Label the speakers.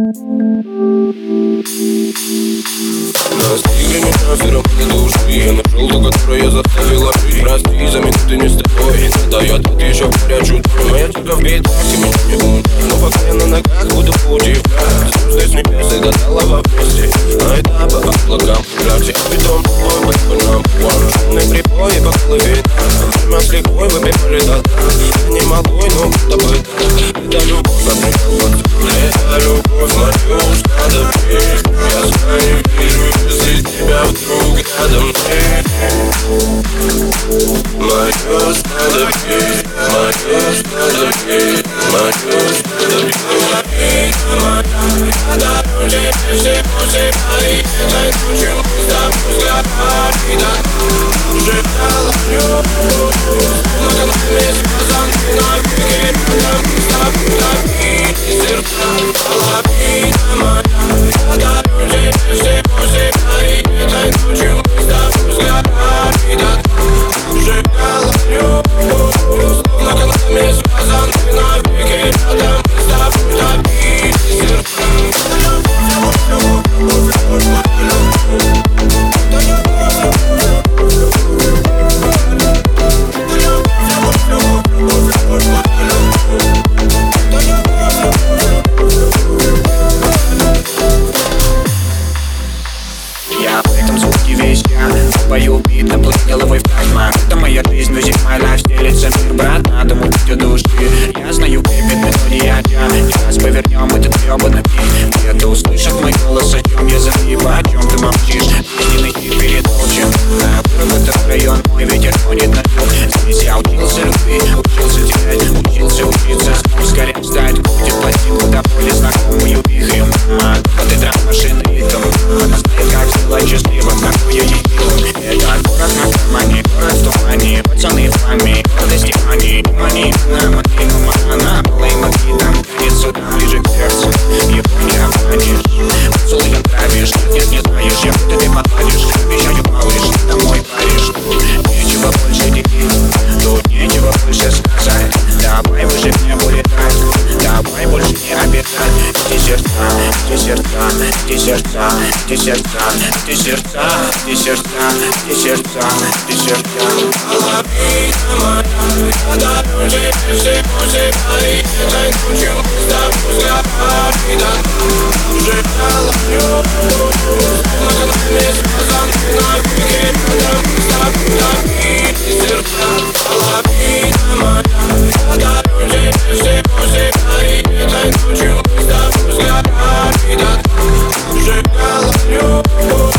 Speaker 1: Настигли меня феромоны души. Я нашел ту, которую я заставила жить. Прости, за минуты не с тобой. Да я тут еще горячую. Моя тика в битах и меня не будет. Но пока я на ногах, буду удивлять. Звезды с небес и до талого вместе. А это по облакам кружат. Я бетон твой, по нам план. Шумный прибой по голове. Время с лихвой выпивали до дна. Я не малой, но будто бы так. Это любовь, например, это любовь, мою уж надо петь. Я сна не вижу, если тебя вдруг рядом нет. Мою уж надо петь, мою уж надо петь, мою уж надо петь. Я дороже всего себя, и этой ночью мы с тобой сгорали до дна. Уже половину, много нами связаны навеки. Мы с тобой топили сердца, половина моя. Я дороже всего себя, и этой ночью мы с тобой сгорали до дна. Уже половину, много нами связаны навеки. Рядом мы с тобой топили сердца.
Speaker 2: Я в этом звуке весь я пою бит, наплыл головой в кайф. Это моя жизнь, music my life, стелится мир, брат, надо мутить у души. Я знаю, бэйби, мелодия тя. И раз повернем этот гребаный бит, где-то услышат мой голос, о чем я залипа, о чем ты молчишь. Жизненный хит перед молчим. Вырву этот район, мой ветер гонит на юг. Здесь я учился любви, учился терять, учился учиться. Снова скорее встать, крутит пластинку до боли знакомую вихрем. Вот и драм-машины ритм. Она знает, как сделать счастливым, какой я ей милым. Это город на кармане, город в тумане. Пацаны в память, гордости мани. Мани, она была им отбитом. Танец сюда, ближе к сердцу. Его не обманешь, поцелуем травишь. Нет, не знаешь, я будто ты поладишь. Обещаю, малыш, ты домой паришь. Нечего больше делить, тут нечего больше сказать. Давай выше в небо летать, давай больше не обижать. Где сердца, где сердца, где сердца, где сердца, где сердца, где сердца, где сердца, где сердца.
Speaker 1: Половина моя, я дороже всего себя, и этой ночью мы с тобой сгорали до дна. Уже половину, много нами связаны навеки. Рядом мы с тобой топили сердца. Половина моя, я дороже всего себя, и этой ночью мы с тобой сгорали до дна. Уже половину.